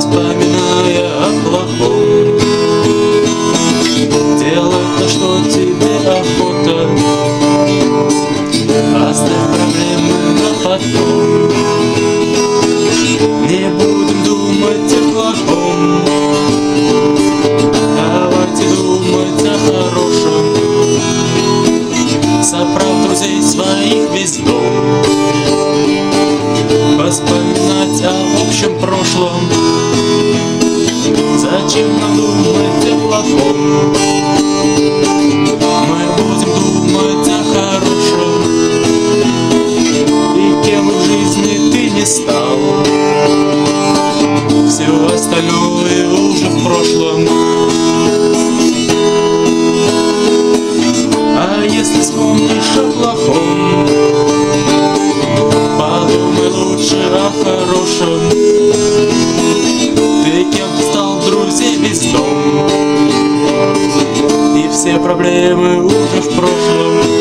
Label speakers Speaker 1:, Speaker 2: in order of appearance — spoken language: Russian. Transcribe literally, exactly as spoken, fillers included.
Speaker 1: вспоминая о плохом. Делай то, что тебе охота, оставь проблемы на потом. Не будем думать о плохом, давайте думать о хорошем. Собрав друзей своих весь дом, вспоминать о общем прошлом. Зачем нам думать о плохом? Мы будем думать о хорошем. И кем в жизни ты не стал, все остальное уже в прошлом. А если вспомнишь о плохом, подумай лучше о хорошем. Ты кем стал, друзей весь дом, и все проблемы уже в прошлом.